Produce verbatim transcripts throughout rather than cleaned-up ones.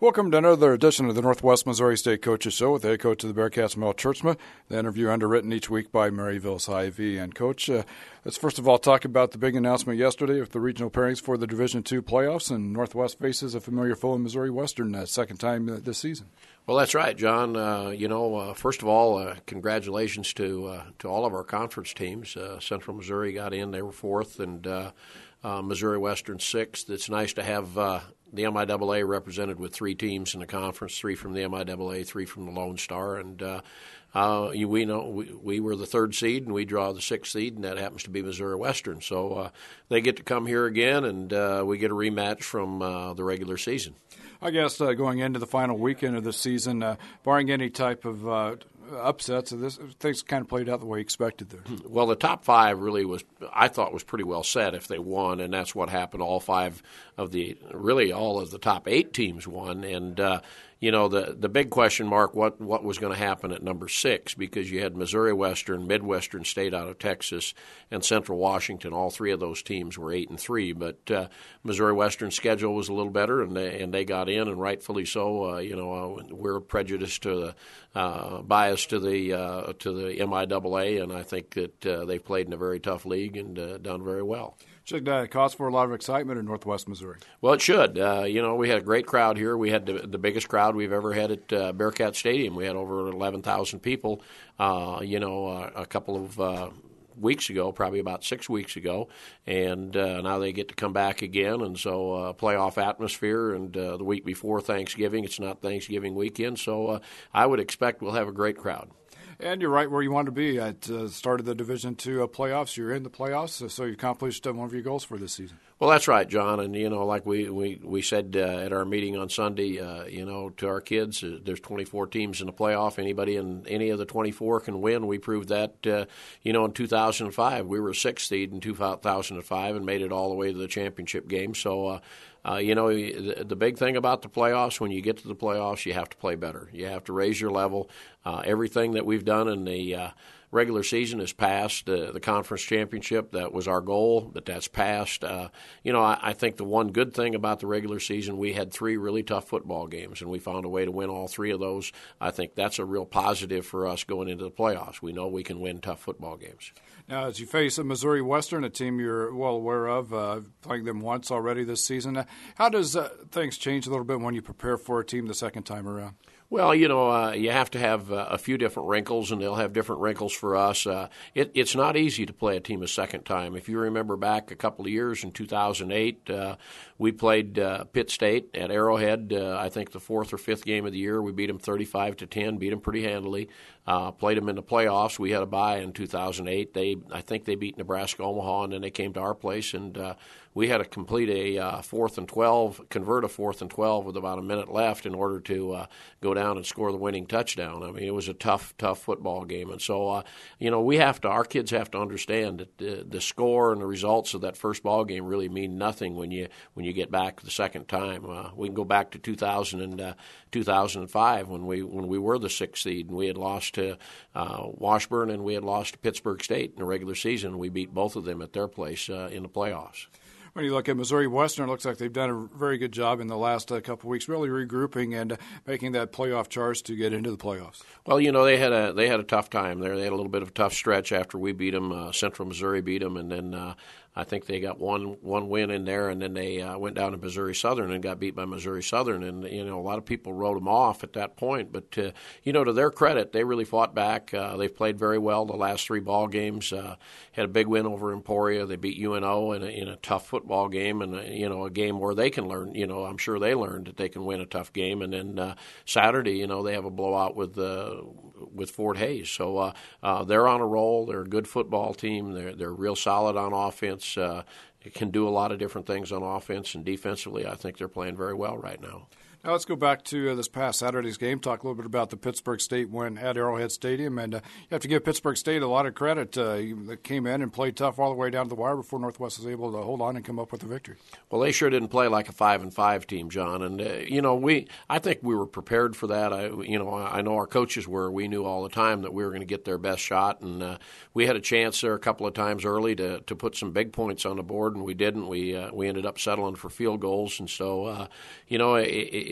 Welcome to another edition of the Northwest Missouri State Coaches Show with head coach of the Bearcats, Mel Churchma. The interview underwritten each week by Maryville's Hy-Vee. And Coach, uh, let's first of all talk about the big announcement yesterday of the regional pairings for the Division two playoffs, and Northwest faces a familiar foe in Missouri Western, uh, second time uh, this season. Well, that's right, John. Uh, you know, uh, first of all, uh, congratulations to uh, to all of our conference teams. Uh, Central Missouri got in; they were fourth, and uh, uh, Missouri Western sixth. It's nice to have uh, the M I A A represented with three teams in the conference: three from the M I A A, three from the Lone Star, and uh, uh, we know we, we were the third seed, and we draw the sixth seed, and that happens to be Missouri Western. So uh, they get to come here again, and uh, we get a rematch from uh, the regular season. I guess uh, going into the final weekend of the season, uh, barring any type of uh, upsets, this things kind of played out the way you expected there. Well, the top five really was, I thought, was pretty well set if they won, and that's what happened. All five of the, really all of the top eight teams won, and uh, you know, the the big question mark, what what was going to happen at number six, because you had Missouri Western, Midwestern State out of Texas, and Central Washington. All three of those teams were eight and three, but uh, Missouri Western's schedule was a little better, and they, and they got in, and rightfully so. Uh, you know, uh, we're prejudiced to the uh, biased to the uh, to the M I A A, and I think that uh, they've played in a very tough league and uh, done very well. Should uh, cause for a lot of excitement in Northwest Missouri. Well, it should. Uh, you know, we had a great crowd here. We had the, the biggest crowd we've ever had at uh, Bearcat Stadium. We had over eleven thousand people, uh, you know, uh, a couple of uh, weeks ago, probably about six weeks ago, and uh, now they get to come back again, and so uh, playoff atmosphere, and uh, the week before Thanksgiving, it's not Thanksgiving weekend, so uh, I would expect we'll have a great crowd. And you're right where you want to be. At the uh, start of the Division two uh, playoffs, you're in the playoffs, so you accomplished uh, one of your goals for this season. Well, that's right, John. And, you know, like we, we, we said uh, at our meeting on Sunday, uh, you know, to our kids, uh, there's twenty-four teams in the playoff. Anybody in any of the twenty-four can win. We proved that, uh, you know, in two thousand five. We were a sixth seed in two thousand five and made it all the way to the championship game. So, uh, uh, you know, the, the big thing about the playoffs, when you get to the playoffs, you have to play better. You have to raise your level. Uh, everything that we've done in the uh, regular season is passed. Uh, the conference championship, that was our goal, but that's passed. Uh, you know, I, I think the one good thing about the regular season, we had three really tough football games, and we found a way to win all three of those. I think that's a real positive for us going into the playoffs. We know we can win tough football games. Now, as you face a Missouri Western, a team you're well aware of, uh, playing them once already this season, uh, how does uh, things change a little bit when you prepare for a team the second time around? Well, you know, uh, you have to have uh, a few different wrinkles, and they'll have different wrinkles for us. Uh, it, it's not easy to play a team a second time. If you remember back a couple of years in two thousand eight, uh, we played uh, Pitt State at Arrowhead, uh, I think the fourth or fifth game of the year. We beat them thirty-five to ten, beat them pretty handily, uh, played them in the playoffs. We had a bye in two thousand eight. They, I think they beat Nebraska Omaha, and then they came to our place, and uh, we had to complete a uh, fourth and twelve, convert a fourth and twelve with about a minute left in order to uh, go down and score the winning touchdown. I mean, it was a tough, tough football game. And so, uh, you know, we have to, our kids have to understand that the, the score and the results of that first ball game really mean nothing when you when you get back the second time. Uh, we can go back to two thousand and uh, two thousand five when we when we were the sixth seed, and we had lost to uh, Washburn and we had lost to Pittsburgh State in the regular season. We beat both of them at their place uh, in the playoffs. When you look at Missouri Western, it looks like they've done a very good job in the last uh, couple of weeks, really regrouping and uh, making that playoff charge to get into the playoffs. Well, you know, they had a they had a tough time there. They had a little bit of a tough stretch after we beat them. Uh, Central Missouri beat them, and then uh, I think they got one one win in there, and then they uh, went down to Missouri Southern and got beat by Missouri Southern. And, you know, a lot of people wrote them off at that point. But, uh, you know, to their credit, they really fought back. Uh, they've played very well the last three ball games. Uh, had a big win over Emporia. They beat U N O in a, in a tough football game, and, uh, you know, a game where they can learn. You know, I'm sure they learned that they can win a tough game. And then uh, Saturday, you know, they have a blowout with uh, with Fort Hays. So uh, uh, they're on a roll. They're a good football team. They're, they're real solid on offense. Uh, can do a lot of different things on offense, and defensively, I think they're playing very well right now. Now let's go back to uh, this past Saturday's game, talk a little bit about the Pittsburgh State win at Arrowhead Stadium. And uh, you have to give Pittsburgh State a lot of credit. Uh, they came in and played tough all the way down to the wire before Northwest was able to hold on and come up with a victory. Well, they sure didn't play like a five and five team, John. And, uh, you know, we I think we were prepared for that. I, you know, I know our coaches were. We knew all the time that we were going to get their best shot. And uh, we had a chance there a couple of times early to, to put some big points on the board, and we didn't. We, uh, we ended up settling for field goals. And so, uh, you know, it,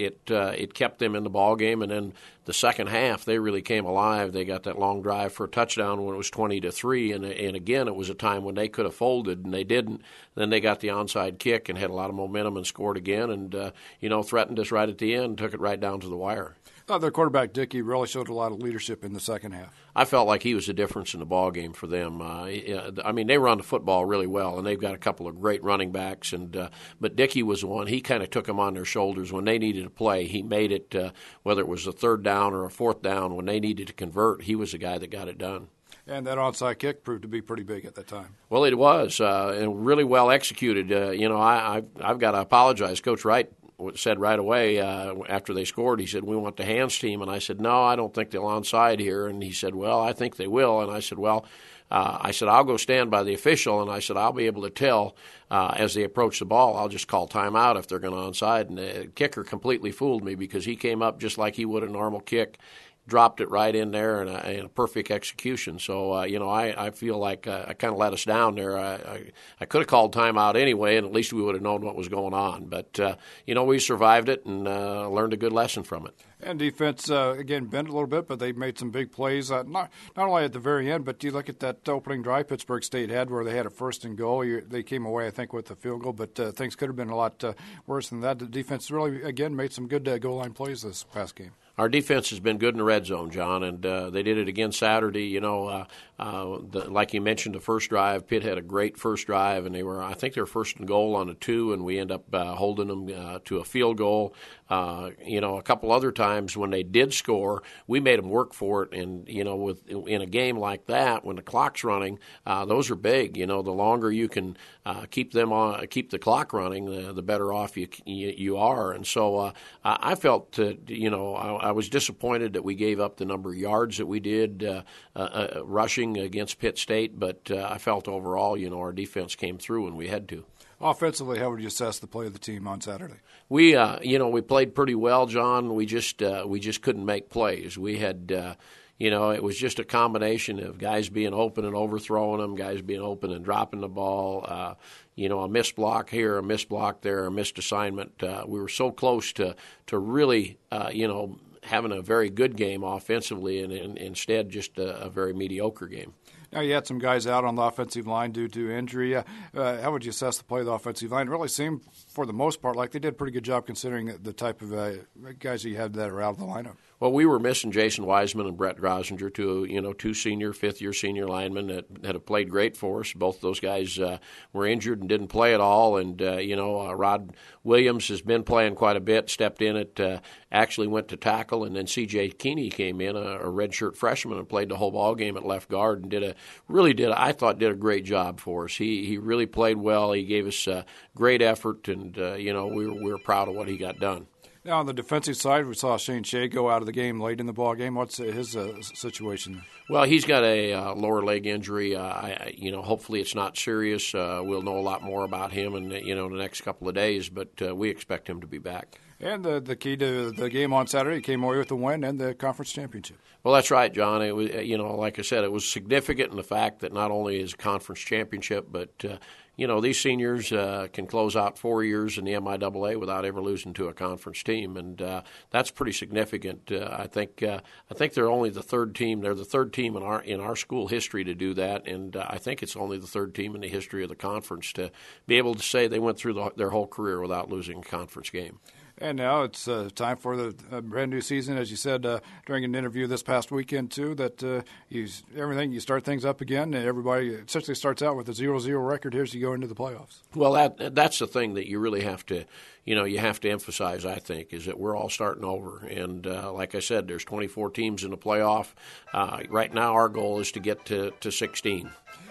it uh, it kept them in the ball game. And then the second half, they really came alive. They got that long drive for a touchdown when it was twenty to three, and and again, it was a time when they could have folded and they didn't. Then they got the onside kick and had a lot of momentum and scored again, and uh, you know threatened us right at the end, took it right down to the wire. Uh, their quarterback Dickey really showed a lot of leadership in the second half. I felt like he was the difference in the ball game for them. Uh, I mean, they run the football really well, and they've got a couple of great running backs. And uh, but Dickey was the one. He kind of took them on their shoulders when they needed to play. He made it, uh, whether it was a third down or a fourth down, when they needed to convert, he was the guy that got it done. And that onside kick proved to be pretty big at that time. Well, it was, uh, and really well executed. Uh, you know, I, I've, I've got to apologize. Coach Wright said right away uh, after they scored, he said, "We want the hands team." And I said, "No, I don't think they'll onside here." And he said, "Well, I think they will." And I said, "Well," uh, I said, "I'll go stand by the official." And I said, "I'll be able to tell uh, as they approach the ball. I'll just call timeout if they're going to onside." And the kicker completely fooled me because he came up just like he would a normal kick, dropped it right in there, and a, and a perfect execution. So, uh, you know, I, I feel like uh, I kind of let us down there. I, I, I could have called timeout anyway, and at least we would have known what was going on. But, uh, you know, we survived it and uh, learned a good lesson from it. And defense, uh, again, bent a little bit, but they made some big plays, uh, not not only at the very end, but you look at that opening drive Pittsburgh State had where they had a first and goal. You, they came away, I think, with a field goal, but uh, things could have been a lot uh, worse than that. The defense really, again, made some good uh, goal line plays this past game. Our defense has been good in the red zone, John, and uh, they did it again Saturday. You know, uh, uh, the, like you mentioned, the first drive, Pitt had a great first drive, and they were, I think, they were first and goal on a two, and we end up uh, holding them uh, to a field goal. Uh, you know, a couple other times when they did score, we made them work for it, and you know, with in a game like that, when the clock's running, uh, those are big. You know, the longer you can uh, keep them on, keep the clock running, the, the better off you you, you are. And so, uh, I felt, uh, you know, I, I was disappointed that we gave up the number of yards that we did uh, uh, uh, rushing against Pitt State, but uh, I felt overall, you know, our defense came through when we had to. Offensively, how would you assess the play of the team on Saturday? We, uh, you know, we played pretty well, John. We just uh, we just couldn't make plays. We had, uh, you know, it was just a combination of guys being open and overthrowing them, guys being open and dropping the ball. Uh, you know, a missed block here, a missed block there, a missed assignment. Uh, we were so close to to really, uh, you know, having a very good game offensively, and, and instead just a, a very mediocre game. Now, you had some guys out on the offensive line due to injury. Uh, uh, how would you assess the play of the offensive line? It really seemed, for the most part, like they did a pretty good job considering the type of uh, guys you had that are out of the lineup. Well, we were missing Jason Wiseman and Brett Grosinger, two you know two senior, fifth-year senior linemen that, that have played great for us. Both those guys uh, were injured and didn't play at all. And uh, you know, uh, Rod Williams has been playing quite a bit. Stepped in it, uh, actually went to tackle, and then C J Keeney came in, a, a redshirt freshman, and played the whole ball game at left guard and did a really did I thought did a great job for us. He he really played well. He gave us uh, great effort, and uh, you know we were we were proud of what he got done. Now, on the defensive side, we saw Shane Shea go out of the game late in the ball game. What's his uh, situation? Well, he's got a uh, lower leg injury. Uh, I, you know, hopefully it's not serious. Uh, we'll know a lot more about him in you know the next couple of days, but uh, we expect him to be back. And the the key to the game on Saturday, came away with the win and the conference championship. Well, that's right, John. It was, you know, like I said, it was significant in the fact that not only is a conference championship, but uh, you know, these seniors uh, can close out four years in the M I A A without ever losing to a conference team, and uh, that's pretty significant. Uh, I think uh, I think they're only the third team. They're the third team in our in our school history to do that, and uh, I think it's only the third team in the history of the conference to be able to say they went through the, their whole career without losing a conference game. And now it's uh, time for the uh, brand new season, as you said uh, during an interview this past weekend too. That uh, you everything you start things up again, and everybody essentially starts out with a zero zero record here as you go into the playoffs. Well, that that's the thing that you really have to, you know, you have to emphasize. I think is that we're all starting over, and uh, like I said, there's twenty-four teams in the playoff. Uh, right now, our goal is to get to, to sixteen.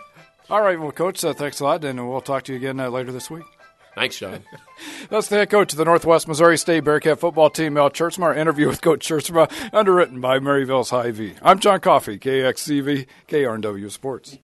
All right, well, Coach, uh, thanks a lot, and we'll talk to you again uh, later this week. Thanks, John. That's the head coach of the Northwest Missouri State Bearcat football team, Mel Tjeerdsma. Our interview with Coach Tjeerdsma, underwritten by Maryville's Hy-Vee. I'm John Coffey, K X C V, K R N W Sports.